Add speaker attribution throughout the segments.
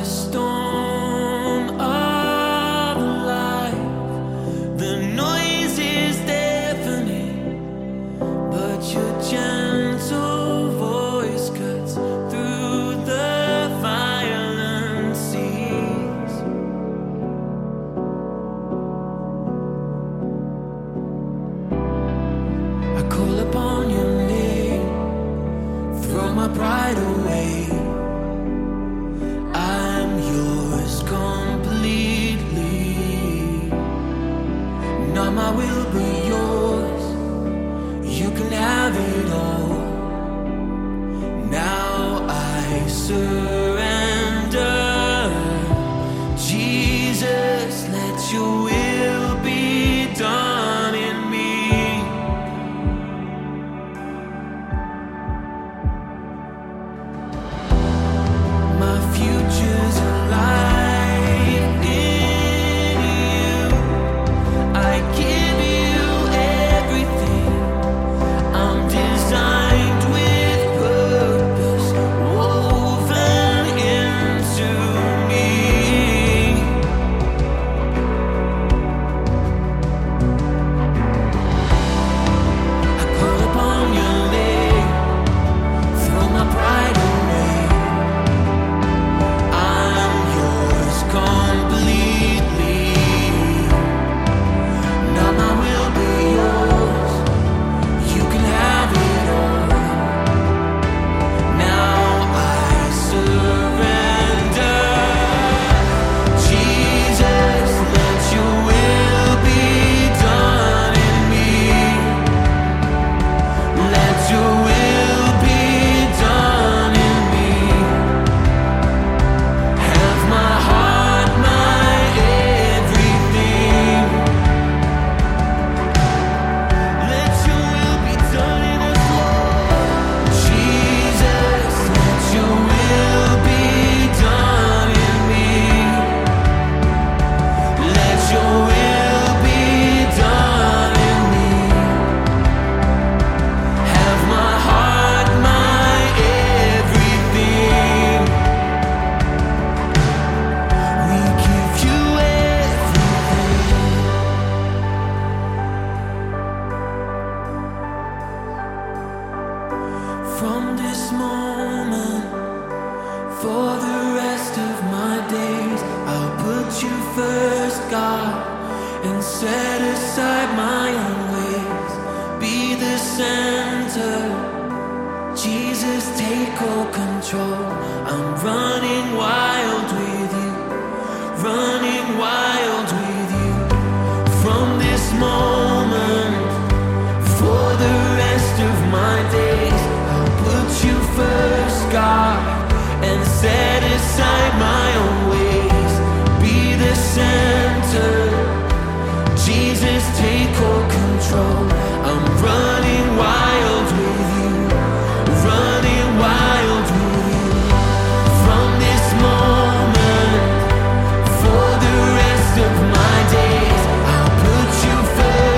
Speaker 1: storm of life, the noise is deafening, but your gentle voice cuts through the violent seas. I call upon your name, throw my pride away. I'm yours completely. Not my will, but yours. You can have it all. Now I surrender. Jesus, let your will be done in me. My future's alive in you. I give you everything. I'm designed with purpose woven into me. I call upon your name, throw my pride away. I'm yours completely. Not my will, but yours. You can have it all. Now I surrender. Jesus, let your will be done in me. Let your will be done in me. Have my heart, my everything. Let your will be done in us, Lord. Jesus, let your will be done in me. Let your will be done in me. Have my heart, my everything. We give you everything. From this moment, for the rest of my days, I'll put you first, God, and set aside my own ways. Be the center. Jesus, take all control. I'm running wild with you, running wild with you. From this moment, for the rest of my days, I'll put you first, God, and set aside my own ways. Be the center. Jesus, take all control. I'm running wild with you, running wild with you. From this moment, for the rest of my days, I'll put you first.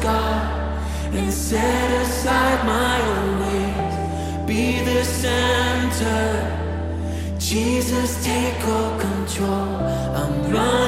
Speaker 1: God and set aside my own ways. Be the center, Jesus, take all control. I'm running